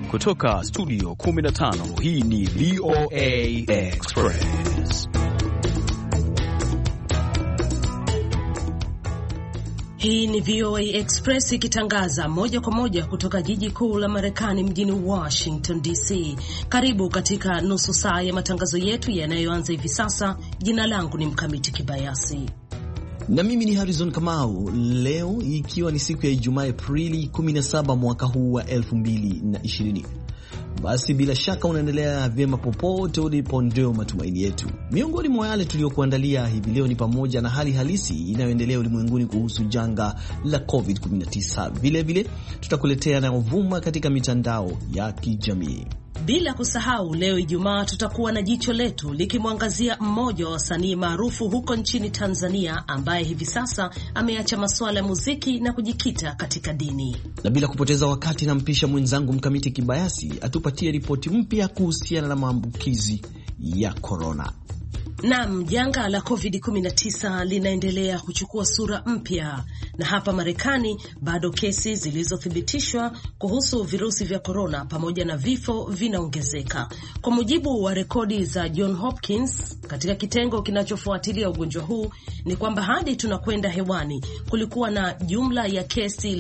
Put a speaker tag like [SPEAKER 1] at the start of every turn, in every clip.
[SPEAKER 1] Kutoka studio 15, hii ni VOA Express.
[SPEAKER 2] Hii ni VOA Express ikitangaza moja kwa moja kutoka jiji kuu la Marekani mjini Washington DC. Karibu katika nusu saa ya matangazo yetu yanayoanza hivi sasa. Jina langu ni Mkamiti Kibayasi.
[SPEAKER 3] Na mimi ni Harrison Kamau. Leo ikiwa ni siku ya Ijumaa, Aprili 17 mwaka huu wa 2020. Basi bila shaka unaendelea vyema popote ulipo, ndio matumaini yetu. Miongoni mwa yale tuliyokuandalia hivi leo ni pamoja na hali halisi inayoendelea ulimwenguni kuhusu janga la COVID-19. Vile tutakuletea yanayovuma katika mitandao ya kijamii.
[SPEAKER 2] Bila kusahau leo Ijumaa tutakuwa na jicho letu likimwangazia mmoja wa wasanii maarufu huko nchini Tanzania ambaye hivi sasa ameacha masuala ya muziki na kujikita katika dini. Na bila kupoteza wakati, nampisha mwenzangu Mkamiti Kibayasi atupatie ripoti mpya kuhusiana na maambukizi ya corona. Naam, janga la COVID-19 linaendelea kuchukua sura mpya, na hapa Marekani bado kesi zilizothibitishwa kuhusu virusi vya corona pamoja na vifo vinaongezeka. Kwa mujibu wa rekodi za John Hopkins katika kitengo kinachofuatilia ugonjwa huu, ni kwamba hadi tunakwenda hewani kulikuwa na jumla ya kesi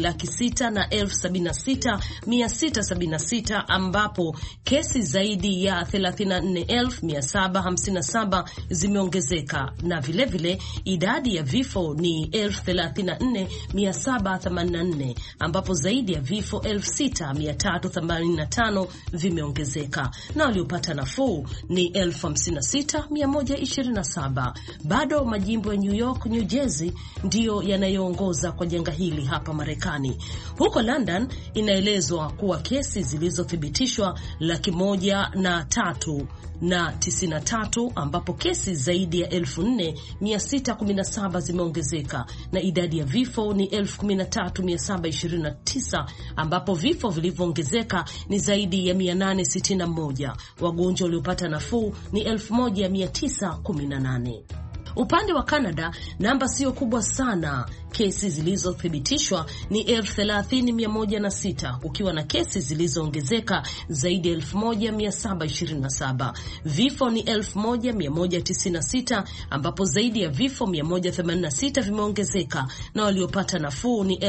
[SPEAKER 2] 676,676 ambapo kesi zaidi ya 34,757 zimeongezeka, na vile idadi ya vifo ni 34,784 ambapo zaidi ya vifo 6,385 vimeongezeka, na waliopata nafuu ni 56,127. Bado majimbo ya New York, New Jersey ndiyo yanayoongoza kwa janga hili hapa Marekani. Huko London inaelezwa kuwa kesi zilizothibitishwa 103,093 ambapo kesi zaidi ya 4,617 zimeongezeka, na idadi ya vifo ni 13,729 ambapo vifo vilivyoongezeka ni zaidi ya 861. Wagonjwa waliopata nafuu ni 1,918. Upande wa Canada namba sio kubwa sana. Kesi zilizothibitishwa ni 30,106 ukiwa na kesi zilizoongezeka zaidi ya 1,727. Vifo ni 1,196 ambapo zaidi ya vifo 186 vimeongezeka, na waliopata nafuu ni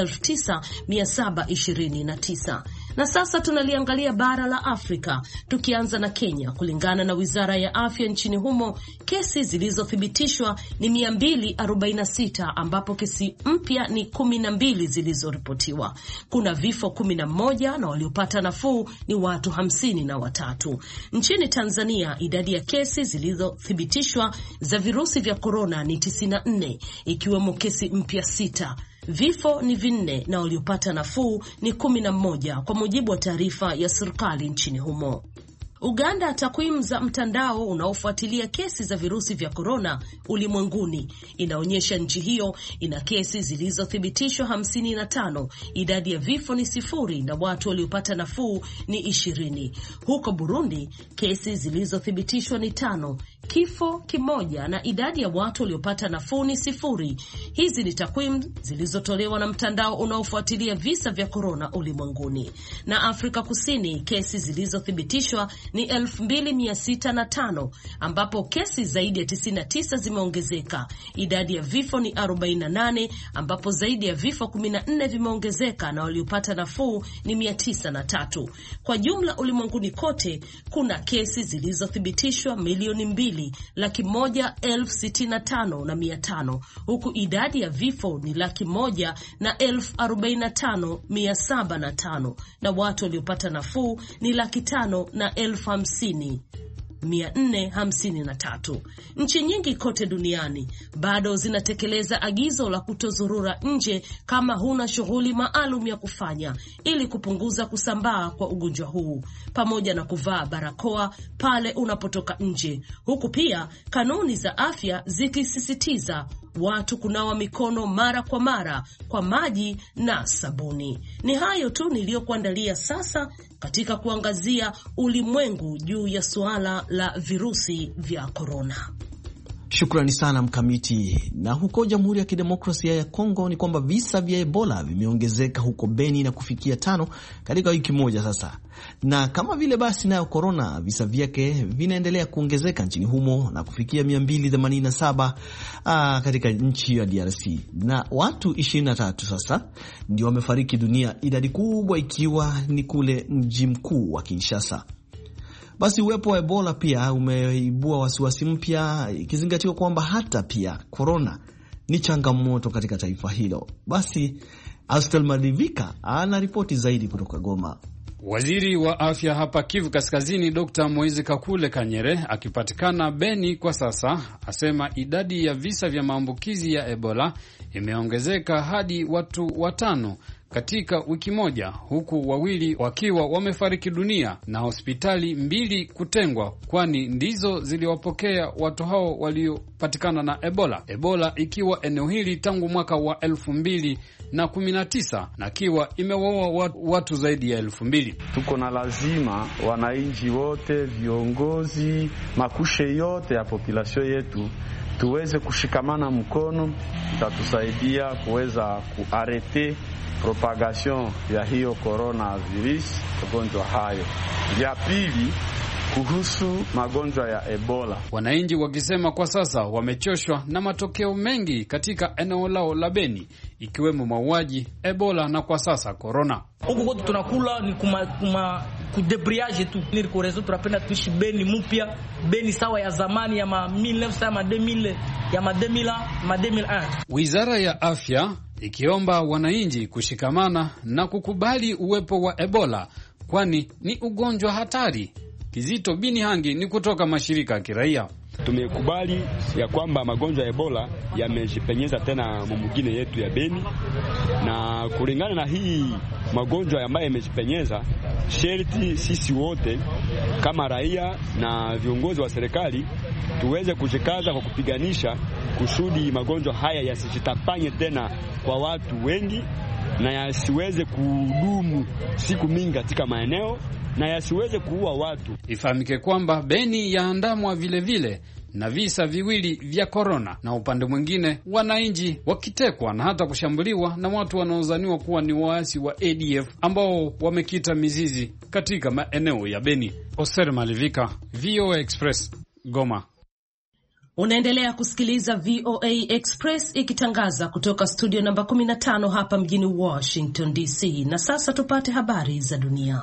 [SPEAKER 2] 9,729. Na sasa tunaliangalia bara la Afrika, tukianza na Kenya. Kulingana na Wizara ya Afya nchini humo, kesi zilizothibitishwa ni 246 ambapo kesi mpya ni 12 zilizoripotiwa. Kuna vifo 11 na waliopata nafuu ni watu 53. Nchini Tanzania idadi ya kesi zilizothibitishwa za virusi vya corona ni 94 ikiwemo kesi mpya 6. Vifo ni 4 na waliopata nafuu ni 11 kwa mujibu wa taarifa ya serikali nchini humo. Uganda, takwimu za mtandao unaofuatilia kesi za virusi vya corona ulimwenguni inaonyesha nchi hiyo ina kesi zilizothibitishwa 55, idadi ya vifo ni 0 na watu waliopata nafuu ni 20. Huko Burundi kesi zilizothibitishwa ni 5, kifo 1 na idadi ya watu waliopata nafuu ni 0. Hizi ni takwimu zilizotolewa na mtandao unaofuatilia visa vya corona ulimwenguni. Na Afrika Kusini kesi zilizothibitishwa ni 2,605 ambapo kesi zaidi ya 99 zimeongezeka. Idadi ya vifo ni 48 ambapo zaidi ya vifo 14 vimeongezeka, na waliopata nafuu ni 903. Kwa jumla ulimwenguni kote kuna kesi zilizothibitishwa 2,101,065 huku idadi ya vifo ni 1,45,705 na watu waliopata nafuu ni 550,453. Nchi nyingi kote duniani bado zinatekeleza agizo la kutozurura nje kama huna shughuli maalum ya kufanya ili kupunguza kusambaa kwa ugonjwa huu, pamoja na kuvaa barakoa pale unapotoka nje, huku pia kanuni za afya zikisisitiza watu kunawa mikono mara kwa mara kwa maji na sabuni. Ni hayo tu niliyokuandalia sasa katika kuangazia ulimwengu juu ya suala la virusi vya corona.
[SPEAKER 3] Shukrani sana Mkamiti. Na huko Jamhuri ya Kidemokrasia ya Kongo ni kwamba visa vya Ebola vimeongezeka huko Beni na kufikia 5 katika wiki moja sasa, na kama vile basi nayo korona visa vyake vinaendelea kuongezeka nchini humo na kufikia 287 katika nchi ya DRC, na watu 23 sasa ndio wamefariki dunia, idadi kubwa ikiwa ni kule mji mkuu wa Kinshasa. Basi uwepo wa Ebola pia umeibua wasiwasi mpya, ikizingatiwa kwamba hata pia korona ni changamoto katika taifa hilo. Basi Astel Madivika ana ripoti zaidi kutoka Goma.
[SPEAKER 4] Waziri wa afya hapa Kivu Kaskazini, Dr. Moise Kakule Kanyere, akipatikana Beni kwa sasa, asema idadi ya visa vya maambukizi ya Ebola imeongezeka hadi watu 5 katika wiki moja, huku 2 wakiwa wamefariki dunia na hospitali 2 kutengwa, kwani ndizo ziliwapokea watu hao waliopatikana na Ebola. Ebola ikiwa eneo hili tangu mwaka wa 2019 na kiwa imewaua watu zaidi ya 2000.
[SPEAKER 5] Tuko na lazima wananchi wote, viongozi, makushe yote ya population yetu tuweze kushikamana mkono, itatusaidia kuweza kuarete propagation ya hiyo coronavirus, magonjwa hayo. Ya pili, kuhusu magonjwa ya Ebola,
[SPEAKER 4] wananchi wakisema kwa sasa wamechoshwa na matokeo mengi katika eneo lao la Beni, ikiwemo mauaji, Ebola na kwa sasa corona.
[SPEAKER 6] Huko kote tunakula ni kudebriage tu. Ni rezo tunapenda tuishi Beni mpya, Beni sawa ya zamani ya 1900 ya 2000 ya 2001.
[SPEAKER 4] Wizara ya Afya ikiomba wananchi kushikamana na kukubali uwepo wa Ebola, kwani ni ugonjwa hatari. Kizito Binihangi ni kutoka mashirika ya kiraia.
[SPEAKER 7] Tumekubali ya kwamba magonjwa ya Ebola yamejipenyeza tena mwingine yetu ya Beni, na kulingana na hii magonjwa ambayo yamejipenyeza, sherti sisi wote kama raia na viongozi wa serikali tuweze kujikaza kwa kupiganisha kusudi magonjwa haya yasijitapanye tena kwa watu wengi na yasiweze kudumu siku mingi katika maeneo na yasiweze kuua watu.
[SPEAKER 4] Ifahamike kwamba Beni yaandamwa vile na visa 2 vya corona, na upande mwingine wananchi wakitekwa na hata kushambuliwa na watu wanaozaniwa kuwa ni waasi wa ADF ambao wamekita mizizi katika maeneo ya Beni. Oser Malivika, VOA Express, Goma.
[SPEAKER 2] Unaendelea kusikiliza VOA Express ikitangaza kutoka studio namba 15 hapa mjini Washington DC. Na sasa tupate habari za dunia.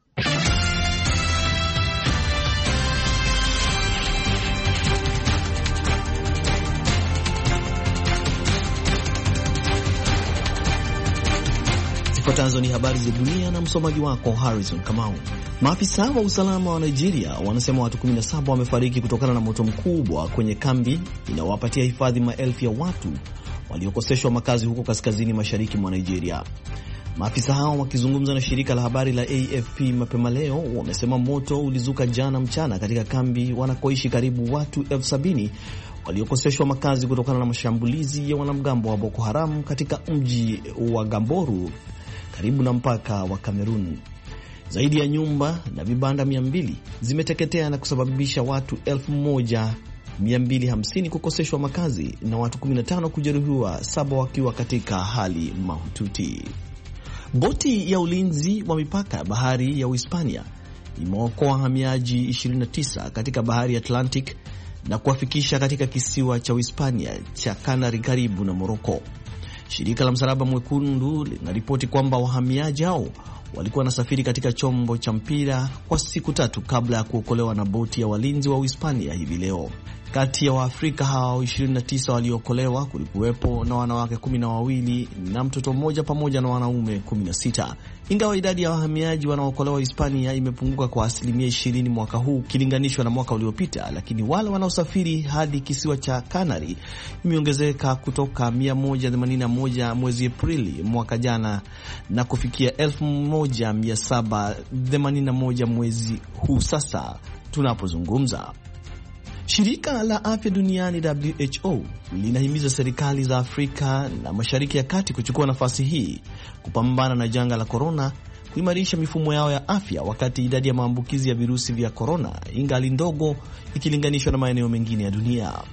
[SPEAKER 3] Zifuatazo ni habari za dunia na msomaji wako Harrison Kamau. Maafisa wa usalama wa Nigeria wanasema watu 17 wamefariki kutokana na moto mkubwa kwenye kambi inayowapatia hifadhi maelfu ya watu waliokoseshwa makazi huko kaskazini mashariki mwa Nigeria. Maafisa hao wakizungumza na shirika la habari la AFP mapema leo wamesema moto ulizuka jana mchana katika kambi wanakoishi karibu watu 70,000 waliokoseshwa makazi kutokana na mashambulizi ya wanamgambo wa Boko Haram katika mji wa Gamboru karibu na mpaka wa Kamerun. Zaidi ya nyumba na vibanda 200 zimeteketea na kusababisha watu 1250 kukoseshwa makazi na watu 15 kujeruhiwa, 7 wakiwa katika hali mahututi. Boti ya ulinzi wa mipaka ya bahari ya Uhispania imeokoa wahamiaji 29 katika bahari Atlantic na kuwafikisha katika kisiwa cha Uhispania cha Canary karibu na Morocco. Shirika la Msalaba Mwekundu linaripoti kwamba wahamiaji hao walikuwa wanasafiri katika chombo cha mpira kwa siku 3 kabla ya kuokolewa na boti ya walinzi wa Uhispania hivi leo. Kati ya Waafrika hao 29 waliokolewa kulikuwepo na wanawake 12 na mtoto mmoja pamoja na wanaume 16. Ingawa idadi ya wahamiaji wanaokolewa Hispania imepunguka kwa 20% mwaka huu kilinganishwa na mwaka uliopita, lakini wale wanaosafiri hadi kisiwa cha Canary imeongezeka kutoka 181 mwezi Aprili mwaka jana na kufikia 1781 mwezi huu sasa tunapozungumza. Shirika la Afya Duniani WHO linahimiza serikali za Afrika na Mashariki ya Kati kuchukua nafasi hii kupambana na janga la korona, kuimarisha mifumo yao ya afya wakati idadi ya maambukizi ya virusi vya korona ingali ndogo ikilinganishwa na maeneo mengine ya dunia.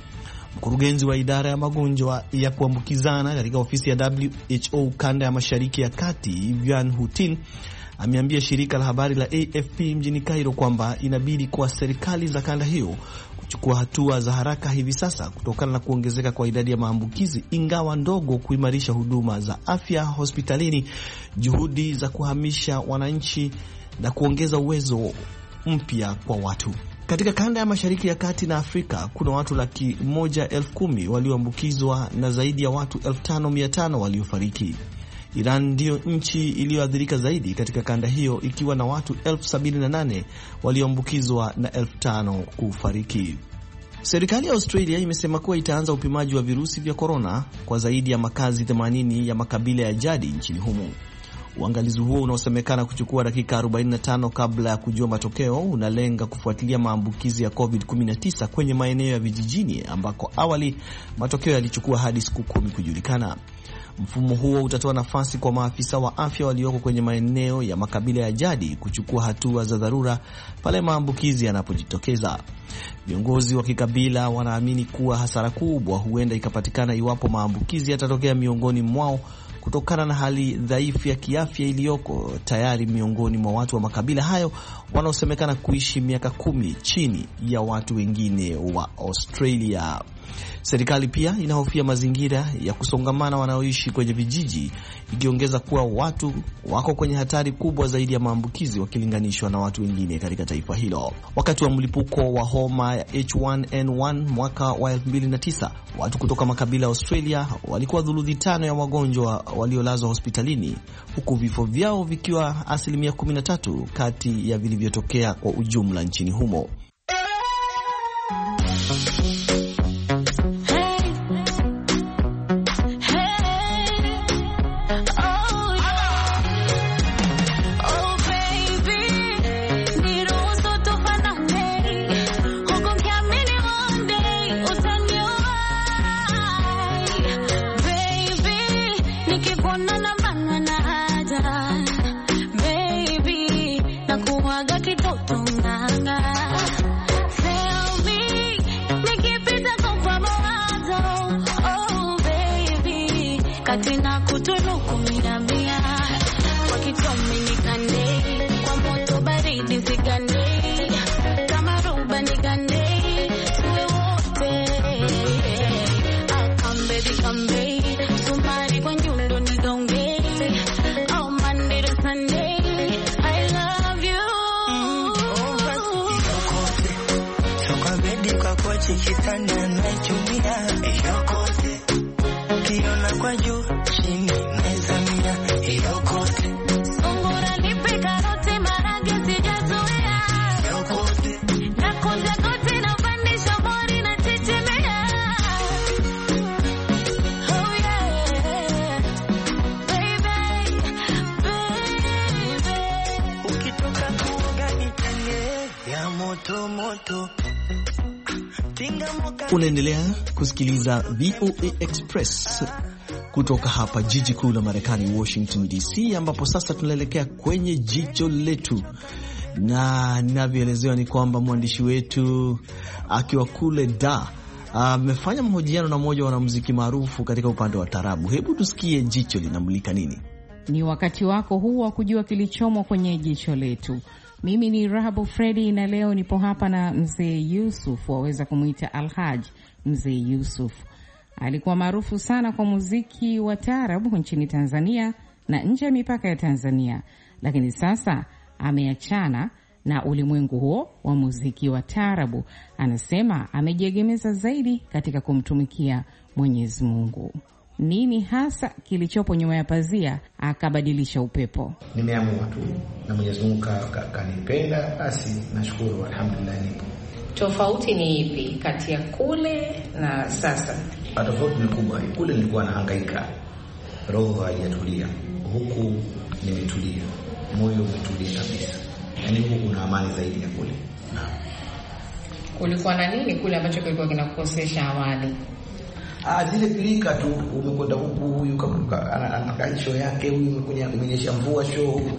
[SPEAKER 3] Mkurugenzi wa idara ya magonjwa ya kuambukizana katika ofisi ya WHO kanda ya Mashariki ya Kati, Vivian Hutin, ameambia shirika la habari la AFP mjini Cairo kwamba inabidi kwa serikali za kanda hiyo kuchukua hatua za haraka hivi sasa kutokana na kuongezeka kwa idadi ya maambukizi, ingawa ndogo, kuimarisha huduma za afya hospitalini, juhudi za kuhamisha wananchi na kuongeza uwezo mpya kwa watu. Katika kanda ya Mashariki ya Kati na Afrika kuna watu 110,000 walioambukizwa na zaidi ya watu 5,500 waliofariki. Iran ndiyo nchi iliyoathirika zaidi katika kanda hiyo ikiwa na watu 78,000 walioambukizwa na 5,000 kufariki. Serikali ya Australia imesema kuwa itaanza upimaji wa virusi vya korona kwa zaidi ya makazi 80 ya makabila ya jadi nchini humo. Uangalizi huo unaosemekana kuchukua dakika 45 kabla ya kujua matokeo unalenga kufuatilia maambukizi ya COVID-19 kwenye maeneo ya vijijini ambako awali matokeo yalichukua hadi siku 10 kujulikana. Mfumo huo utatoa nafasi kwa maafisa wa afya walioko kwenye maeneo ya makabila ya jadi kuchukua hatua za dharura pale maambukizi yanapojitokeza. Viongozi wa kikabila wanaamini kuwa hasara kubwa huenda ikapatikana iwapo maambukizi yatatokea miongoni mwao kutokana na hali dhaifu ya kiafya iliyoko tayari miongoni mwa watu wa makabila hayo wanaosemekana kuishi miaka 10 chini ya watu wengine wa Australia. Serikali pia inahofia mazingira ya kusongamana wanaoishi kwenye vijiji, ikiongeza kuwa watu wako kwenye hatari kubwa zaidi ya maambukizi wakilinganishwa na watu wengine katika taifa hilo. Wakati wa mlipuko wa homa ya H1N1 mwaka wa 2009, watu kutoka makabila ya Australia walikuwa thuluthi 5 ya wagonjwa waliolazwa hospitalini, huku vifo vyao vikiwa 13% kati ya vilivyotokea kwa ujumla nchini humo. Unaendelea kusikiliza VOA Express kutoka hapa jiji kuu la Marekani, Washington DC, ambapo sasa tunaelekea kwenye jicho letu, na ninavyoelezewa ni kwamba mwandishi wetu akiwa kule amefanya mahojiano na mmoja wa wanamuziki maarufu katika upande wa tarabu. Hebu tusikie jicho linamulika nini.
[SPEAKER 8] Ni wakati wako huu wa kujua kilichomo kwenye jicho letu. Mimi ni Rahabu Fredi na leo nipo hapa na Mzee Yusuf, waweza kumuita Alhaj. Mzee Yusuf alikuwa maarufu sana kwa muziki wa taarabu nchini Tanzania na nje ya mipaka ya Tanzania, lakini sasa ameachana na ulimwengu huo wa muziki wa taarabu. Anasema amejiegemeza zaidi katika kumtumikia Mwenyezi Mungu. Nini hasa kilichopo nyuma ya pazia akabadilisha upepo?
[SPEAKER 9] Nimeamua tu na Mwenyezi Mungu kanipenda, basi nashukuru, alhamdulillah nipo.
[SPEAKER 8] Tofauti ni ipi kati ya kule na sasa?
[SPEAKER 9] Tofauti ni kubwa. Kule nilikuwa nahangaika, roho haijatulia. Huku nimetulia, moyo umetulia kabisa. Yaani huku kuna amani zaidi ya kule.
[SPEAKER 8] Kulikuwa na nini kule ambacho kilikuwa kinakukosesha awali?
[SPEAKER 9] Zile pilika tu, umekwenda huku, huyu anataka show yake, huyu umenyesha mvua show,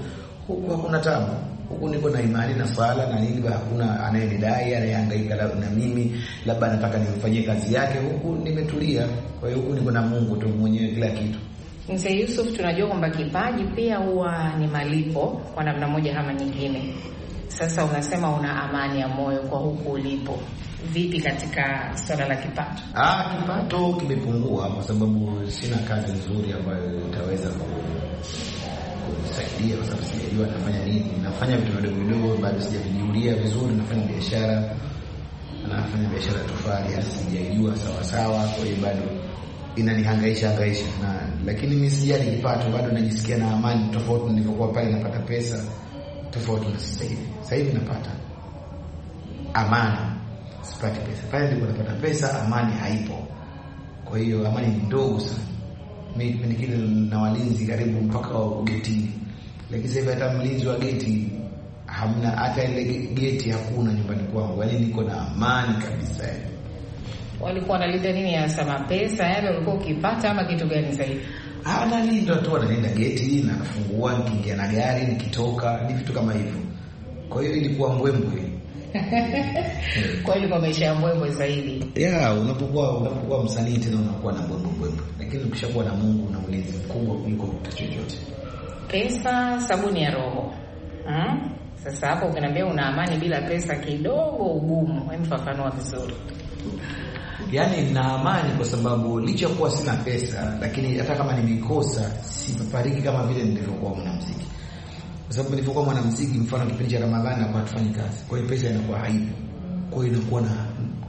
[SPEAKER 9] huku hakuna tabu. Huku niko na imani na swala na nini, hakuna anayenidai, anayehangaika na mimi labda nataka nimfanyie kazi yake. Huku nimetulia. Kwa hiyo huku niko na Mungu tu mwenyewe kila kitu.
[SPEAKER 8] Mzee Yusuf, tunajua kwamba kipaji pia huwa ni malipo kwa namna moja kama nyingine. Sasa unasema una amani ya moyo kwa huku ulipo. Vipi katika swala la kipato?
[SPEAKER 9] Kipato kimepungua kwa sababu sina kazi nzuri ambayo itaweza kusaidia, kwa sababu sijajua nafanya nini. Nafanya vitu vidogo vidogo bado sijavijulia vizuri. Nafanya biashara tofauti, sijajua sawa sawa, kwa hiyo bado inanihangaisha lakini mimi sijali kipato, bado najisikia na amani tofauti nilivyokuwa pale napata pesa tofauti na sasa hivi. Sasa hivi napata amani, sipati pesa. Pale nilipo napata pesa, amani haipo. Kwa hiyo amani ni ndogo sana. Mimi kile na walinzi karibu mpaka wa geti. Lakini sasa hivi hata mlinzi wa geti hamna, hata ile geti hakuna nyumbani kwangu. Yaani niko na amani kabisa.
[SPEAKER 8] Walikuwa wanalinda nini hasa, mapesa yale ulikuwa ukipata ama kitu gani zaidi?
[SPEAKER 9] Analinda tu, analinda geti na nafungua, nikiingia na gari, nikitoka, ni vitu kama hivyo. Kwa hiyo ilikuwa mbwembwe.
[SPEAKER 8] Kwa hiyo kwa maisha ya mbwembwe zaidi.
[SPEAKER 9] Unapokuwa msanii tena unakuwa na mbwembwe. Lakini ukishakuwa na Mungu na ulinzi mkubwa kuliko kitu chochote.
[SPEAKER 8] Pesa sabuni ya roho. Sasa hapo ukiniambia una amani bila pesa, kidogo ugumu. Mfafanua vizuri.
[SPEAKER 9] Yaani nina amani kwa sababu licha kuwa sina pesa, lakini hata kama nimekosa sipapariki kama vile nilivyokuwa mwanamuziki. Kwa sababu nilipokuwa mwanamuziki, mfano kipindi cha Ramadhani na tufanye kazi, kwa hiyo pesa inakuwa haipo. Kwa hiyo inakuwa na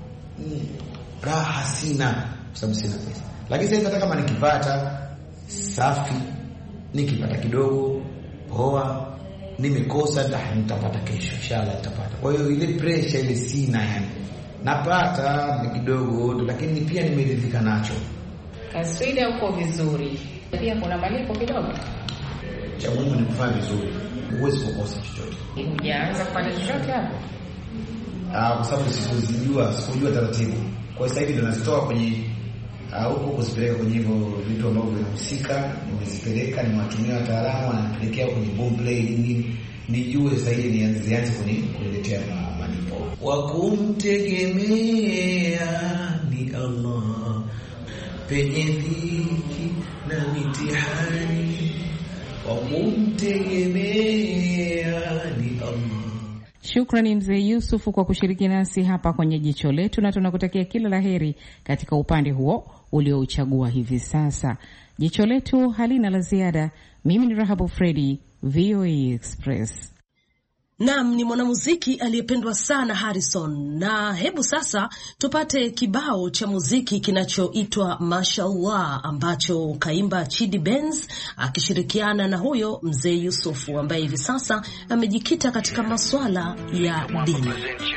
[SPEAKER 9] raha sina kwa sababu sina pesa. Lakini sasa hata kama nikipata safi, nikipata kidogo poa, nimekosa nitapata kesho, inshallah nitapata. Kwa hiyo ile pressure ile sina, yani napata kidogo lakini pia nimeridhika nacho.
[SPEAKER 8] Kaswida uko vizuri. Pia kuna malipo kidogo.
[SPEAKER 9] Cha Mungu ni kufanya vizuri. Huwezi kukosa chochote.
[SPEAKER 8] Hujaanza kufanya chochote hapo?
[SPEAKER 9] Kwa sababu sikujua taratibu. Kwa sasa hivi ndo nazitoa kwenye huko kuzipeleka kwenye hivyo vitu ambavyo vinahusika, nimezipeleka, nimewatumia wataalamu wanapelekea kwenye Boomplay ili nijue sasa hivi nianze kuniletea malipo. Wa kumtegemea ni Allah penye dhiki na mitihani, wa kumtegemea ni Allah.
[SPEAKER 8] Shukrani Mzee Yusufu kwa kushiriki nasi hapa kwenye Jicho Letu, na tunakutakia kila laheri katika upande huo uliouchagua hivi sasa. Jicho Letu halina la ziada. Mimi ni Rahabu Fredi, VOA Express.
[SPEAKER 2] Naam, ni mwanamuziki aliyependwa sana Harrison. Na hebu sasa tupate kibao cha muziki kinachoitwa Mashallah ambacho kaimba Chidi Benz akishirikiana na huyo Mzee Yusufu ambaye hivi sasa amejikita katika masuala ya dini.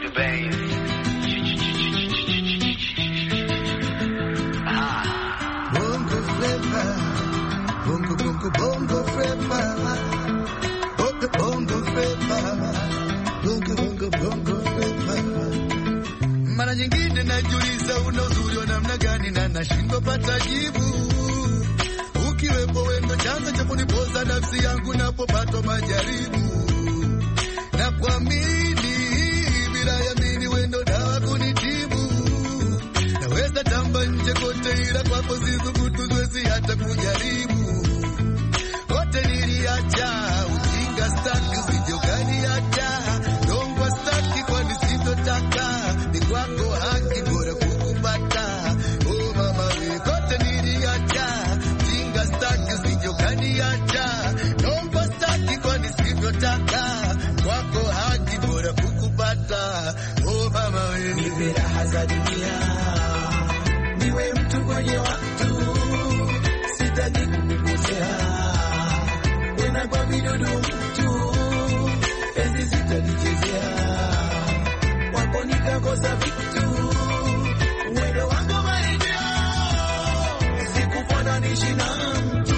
[SPEAKER 10] Mara nyingine najiuliza una uzuri wa namna gani na nashindwa pata jibu. Ukiwepo wendo chanzo cha kunipoza nafsi yangu napopatwa majaribu. Na kuamini bila yamini wendo dawa kunitibu. Naweza tamba nje kote ila kwako sizubutu zwezi hata kujaribu. Kote niliacha ujinga staki usijogani acha. Dongwa staki kwa nisitotaka. Ni kwako haki bora kukupata. Oh mama we kote niliacha ujinga staki usijogani acha. Dongwa staki kwa nisitotaka. Kwako haki bora kukupata. Oh mama we nipe raha za dunia. Niwe mtu mwenye watu. Sitaki kukukosea. Wena kwa vidodo mtu pezi sitanichezea. Wapo nikakosa vitu. Wendo wangu maeneo sikufananisha na mtu.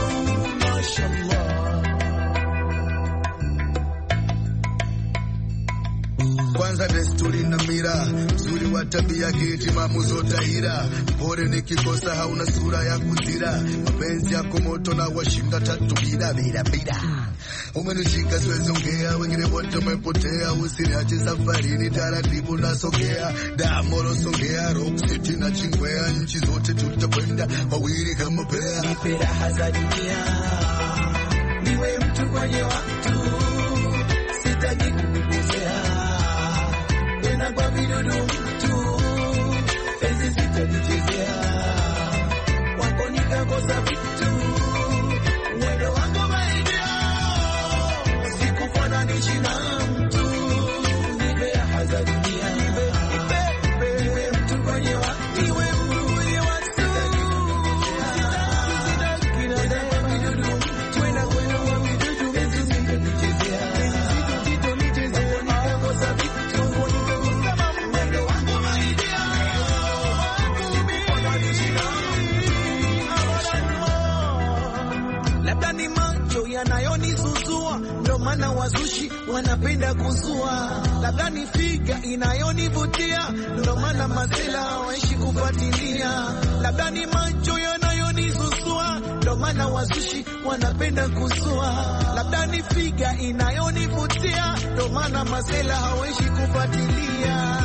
[SPEAKER 10] Mashallah. kwanza desturi na mira, mzuri wa tabia kiti mamuzo tahira, pore nikikosa hauna sura ya kuzira, mapenzi yako moto na washinda tatu bila bila bila. Umenishika siwezi ongea, wengine wote umepotea, usiniache safarini taratibu nasogea, damoro songea, Rock City na Chingwea, nchi zote tutakwenda wawili kama pea.
[SPEAKER 11] Nipe raha za dunia, niwe mtu kwenye watu, sitaki kukosea, wena kwa vidudu mtu, penzi sitajichezea, wako nikakosa vitu, mwendo wangu maidia, sikufananisha na mtu. Nipe raha za dunia, niwe mtu kwenye watu, niwe mtu kwenye watu, yanayonizuzua, ndo maana wazushi wanapenda kuzua. Labda ni figa inayonivutia, ndo maana masela hawaishi kufuatilia. Labda ni macho yanayonizuzua, ndo maana wazushi wanapenda kuzua. Labda ni figa inayonivutia, ndo maana masela hawaishi kufuatilia.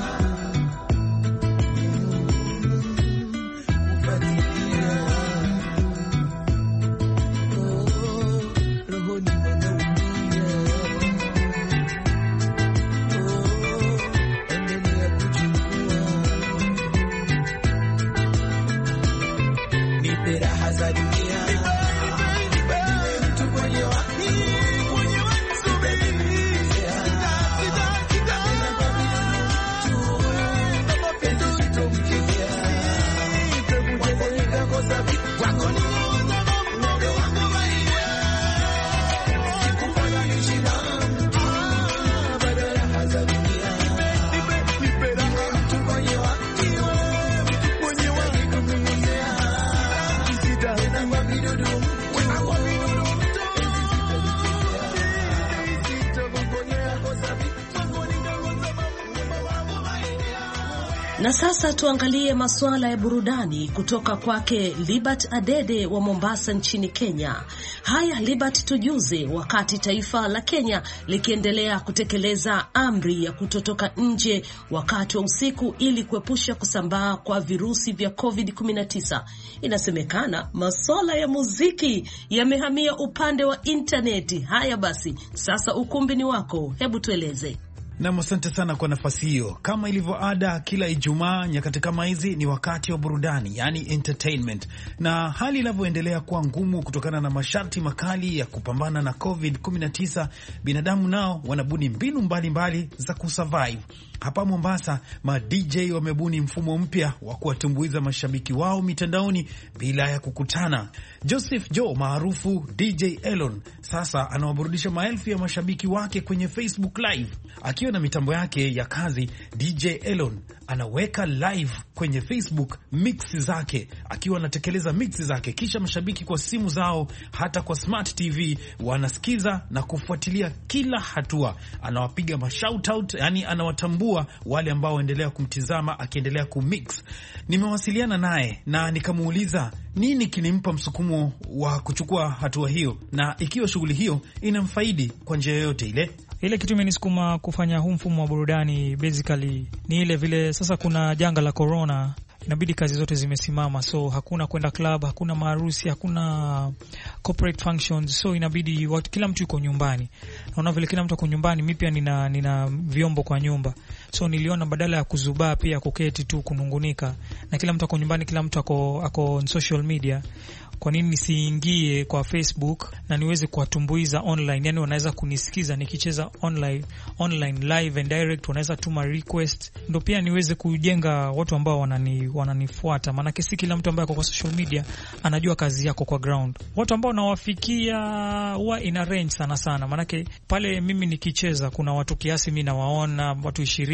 [SPEAKER 2] Na sasa tuangalie masuala ya burudani kutoka kwake Libert Adede wa Mombasa nchini Kenya. Haya Libert, tujuze, wakati taifa la Kenya likiendelea kutekeleza amri ya kutotoka nje wakati wa usiku ili kuepusha kusambaa kwa virusi vya COVID-19, inasemekana masuala ya muziki yamehamia upande wa interneti. Haya basi, sasa ukumbi ni wako, hebu tueleze.
[SPEAKER 12] Na asante sana kwa nafasi hiyo. Kama ilivyo ada, kila Ijumaa nyakati kama hizi ni wakati wa burudani, yani entertainment. Na hali inavyoendelea kuwa ngumu kutokana na masharti makali ya kupambana na COVID-19, binadamu nao wanabuni mbinu mbalimbali za kusurvive. Hapa Mombasa, ma DJ wamebuni mfumo mpya wa kuwatumbuiza mashabiki wao mitandaoni bila ya kukutana. Joseph Joe maarufu DJ Elon sasa anawaburudisha maelfu ya mashabiki wake kwenye Facebook Live. Akiwa na mitambo yake ya kazi, DJ Elon anaweka live kwenye Facebook mix zake, akiwa anatekeleza mix zake, kisha mashabiki kwa simu zao, hata kwa smart TV wanasikiza na kufuatilia kila hatua. Anawapiga ma shout out, yani anawatambua wale ambao waendelea kumtizama akiendelea kumix. Nimewasiliana naye na nikamuuliza nini kilimpa msukumo wa kuchukua hatua hiyo, na ikiwa shughuli hiyo inamfaidi kwa njia yoyote ile.
[SPEAKER 13] Ile kitu imenisukuma kufanya huu mfumo wa burudani basically ni ile vile sasa kuna janga la corona, inabidi kazi zote zimesimama, so hakuna kwenda club, hakuna maharusi, hakuna corporate functions, so inabidi kila mtu yuko nyumbani. Naona vile kila mtu yuko nyumbani, mimi pia nina vyombo kwa nyumba, so niliona badala ya kuzubaa pia kuketi tu kunungunika, na kila mtu yuko nyumbani, kila mtu ako on social media, kwa nini nisiingie kwa Facebook na niweze kuwatumbuiza online? Yani wanaweza kunisikiza nikicheza online live and direct, wanaweza tuma request, ndio pia niweze kujenga watu ambao wananifuata. Maana si kila mtu ambaye kwa social media anajua kazi yako kwa ground. Watu ambao nawafikia huwa ina range sana. Maana pale mimi nikicheza kuna watu kiasi mimi nawaona watu 20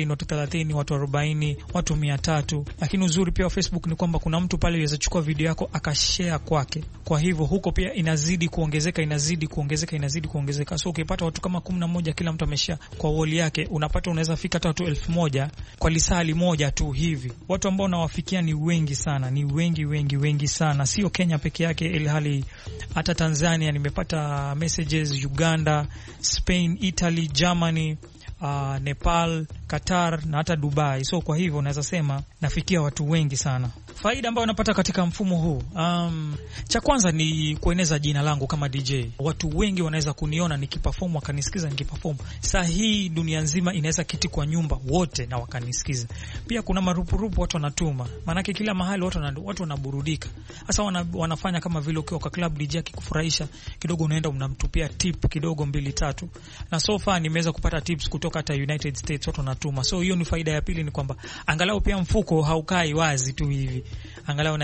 [SPEAKER 13] 20, watu 30, watu 40, watu 300. Lakini uzuri pia wa Facebook ni kwamba kuna mtu pale anaweza chukua video yako akashare kwake. Kwa hivyo huko pia inazidi kuongezeka. So ukipata watu kama 11 kila mtu ameshare kwa wall yake, unapata unaweza fika hata watu 1000 kwa lisali moja tu hivi. Watu ambao nawafikia ni wengi sana, ni wengi sana. Sio Kenya peke yake, ilhali hata Tanzania nimepata messages, Uganda, Spain, Italy, Germany, Nepal, Qatar na hata Dubai. So kwa hivyo naweza sema nafikia watu wengi sana. Faida ambayo napata katika mfumo huu, cha kwanza ni kueneza jina langu kama DJ. Watu wengi wanaweza kuniona nikiperform, wakanisikiza nikiperform. Saa hii dunia nzima inaweza kiti kwa nyumba wote na wakanisikiza. Pia kuna marupurupu watu wanatuma. Maana kila mahali watu wanaburudika. Sasa wanafanya kama vile ukiwa kwa club DJ akikufurahisha kidogo unaenda unamtupia tip kidogo 2-3. Na so far nimeweza kupata tips kutoka hata United States watu wanatuma. So hiyo ni faida ya pili, ni kwamba angalau pia mfuko haukai wazi tu hivi. Angalau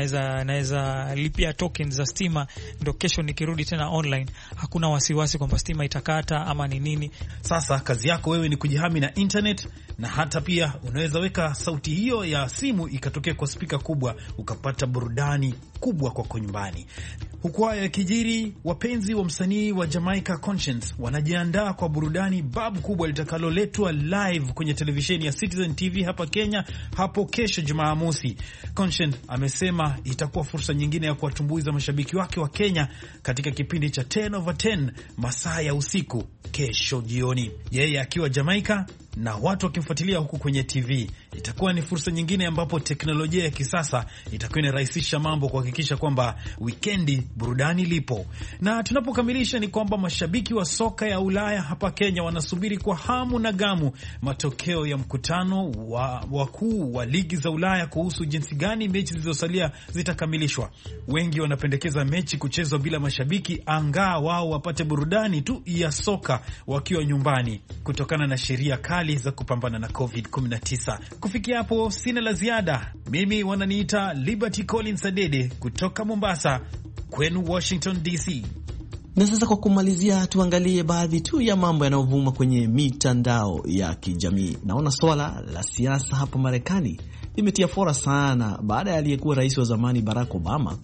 [SPEAKER 13] naweza lipia tokens za stima, ndio kesho nikirudi tena online hakuna wasiwasi kwamba stima itakata ama ni nini.
[SPEAKER 12] Sasa kazi yako wewe ni kujihami na internet, na hata pia unaweza weka sauti hiyo ya simu ikatokea kwa spika kubwa ukapata burudani kubwa kwa nyumbani. Huku haya yakijiri, wapenzi wa msanii wa Jamaica Conscience wanajiandaa kwa burudani babu kubwa litakaloletwa live kwenye televisheni ya Citizen TV hapa Kenya hapo kesho Jumamosi. Conscience amesema itakuwa fursa nyingine ya kuwatumbuiza mashabiki wake wa Kenya katika kipindi cha 10 over 10 masaa ya usiku kesho jioni. Yeye akiwa Jamaica na watu wakimfuatilia huku kwenye TV. Itakuwa ni fursa nyingine ambapo teknolojia ya kisasa itakuwa inarahisisha mambo kuhakikisha kwamba weekendi burudani lipo. Na tunapokamilisha ni kwamba mashabiki wa soka ya Ulaya hapa Kenya wanasubiri kwa hamu na gamu matokeo ya mkutano wa wakuu wa ligi za Ulaya kuhusu jinsi gani mechi zilizosalia zitakamilishwa. Wengi wanapendekeza mechi kuchezwa bila mashabiki, angaa wao wapate burudani tu ya soka wakiwa nyumbani kutokana na sheria kali za kupambana na COVID-19. Kufikia hapo sina la ziada. Mimi wananiita Liberty Collins Adede kutoka Mombasa, kwenu Washington DC.
[SPEAKER 3] Na sasa kwa kumalizia, tuangalie baadhi tu ya mambo yanayovuma kwenye mitandao ya kijamii. Naona swala la siasa hapa Marekani limetia fora sana baada ya aliyekuwa rais wa zamani Barack Obama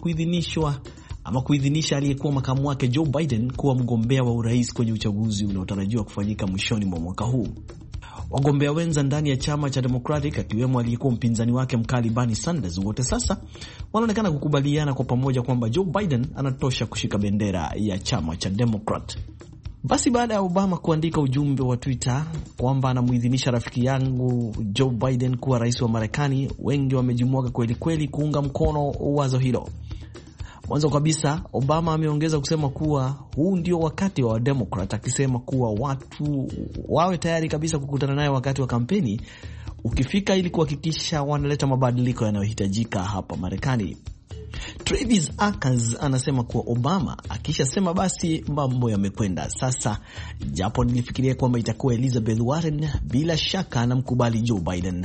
[SPEAKER 3] kuidhinisha aliyekuwa makamu wake Joe Biden kuwa mgombea wa urais kwenye uchaguzi unaotarajiwa kufanyika mwishoni mwa mwaka huu. Wagombea wenza ndani ya chama cha Democratic, akiwemo aliyekuwa mpinzani wake mkali Bernie Sanders, wote sasa wanaonekana kukubaliana kwa pamoja kwamba Joe Biden anatosha kushika bendera ya chama cha Democrat. Basi baada ya Obama kuandika ujumbe wa Twitter kwamba anamuidhinisha rafiki yangu Joe Biden kuwa rais wa Marekani, wengi wamejimwaga kweli kweli kuunga mkono wazo hilo. Mwanzo kabisa, Obama ameongeza kusema kuwa huu ndio wakati wa Democrat, akisema kuwa watu wawe tayari kabisa kukutana naye wakati wa kampeni ukifika ili kuhakikisha wanaleta mabadiliko yanayohitajika hapa Marekani. Travis Akers anasema kuwa Obama akishasema basi mambo yamekwenda. Sasa japo nilifikiria kwamba itakuwa Elizabeth Warren, bila shaka anamkubali Joe Biden.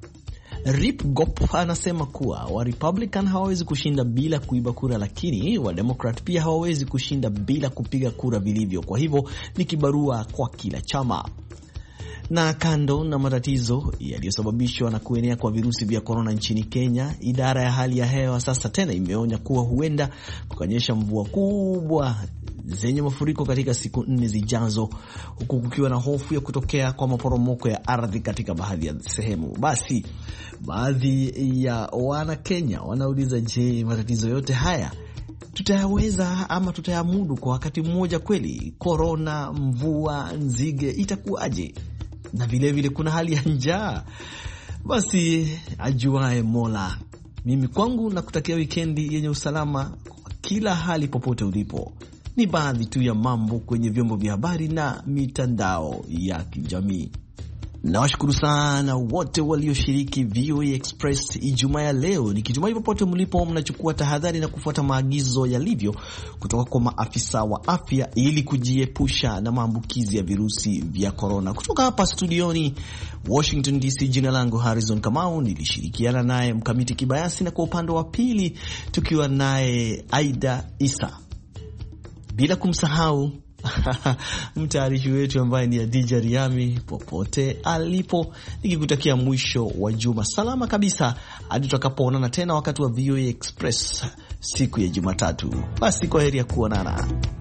[SPEAKER 3] Rip Gop anasema kuwa wa Republican hawawezi kushinda bila kuiba kura, lakini wa Democrat pia hawawezi kushinda bila kupiga kura vilivyo. Kwa hivyo ni kibarua kwa kila chama. Na kando na matatizo yaliyosababishwa na kuenea kwa virusi vya corona nchini Kenya, idara ya hali ya hewa sasa tena imeonya kuwa huenda kukanyesha mvua kubwa zenye mafuriko katika siku 4 zijazo, huku kukiwa na hofu ya kutokea kwa maporomoko ya ardhi katika baadhi ya sehemu. Basi baadhi ya wana Kenya wanauliza, je, matatizo yote haya tutayaweza ama tutayamudu kwa wakati mmoja kweli? Corona, mvua, nzige, itakuwaje? Na vile vile kuna hali ya njaa. Basi ajuae Mola. Mimi kwangu na kutakia wikendi yenye usalama kwa kila hali popote ulipo. Ni baadhi tu ya mambo kwenye vyombo vya habari na mitandao ya kijamii. Nawashukuru sana wote walioshiriki VOA Express Ijumaa ya leo, nikitumai popote mlipo mnachukua tahadhari na kufuata maagizo yalivyo kutoka kwa maafisa wa afya ili kujiepusha na maambukizi ya virusi vya corona. Kutoka hapa studioni Washington DC, jina langu Harrison Kamau, nilishirikiana naye Mkamiti Kibayasi, na kwa upande wa pili tukiwa naye Aida Isa, bila kumsahau mtayarishi wetu ambaye ni Adija Riami, popote alipo, nikikutakia mwisho wa juma salama kabisa hadi tutakapoonana tena wakati wa VOA Express siku ya Jumatatu. Basi kwa heri ya kuonana.